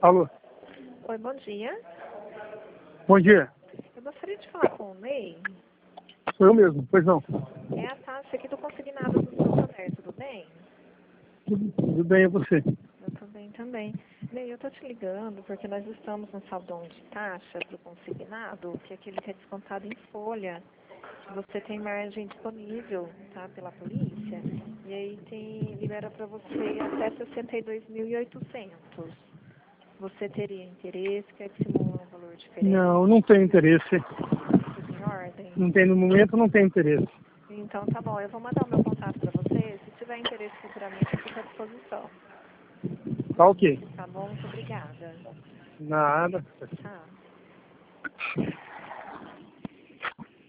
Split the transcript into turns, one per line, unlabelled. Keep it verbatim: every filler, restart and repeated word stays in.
Alô?
Oi, bom dia.
Bom dia.
Eu gostaria de falar com o Ney.
Sou eu mesmo, pois não.
É a Tássia aqui do Consignado do Santander, tudo bem?
Tudo, tudo bem, e você?
Eu tô bem também. Ney, eu tô te ligando porque nós estamos no saldão de taxa do Consignado, que é aquele que é descontado em folha. Você tem margem disponível, tá, pela polícia, e aí tem, libera para você até sessenta e dois mil e oitocentos. Você teria interesse, quer que simule um valor diferente?
Não, não tenho interesse.
Tudo em ordem?
Não tem no momento, não tenho interesse.
Então tá bom, eu vou mandar o meu contato para você. Se tiver interesse futuramente, eu fico à disposição.
Tá ok.
Tá bom? Muito obrigada.
Nada.
Tchau.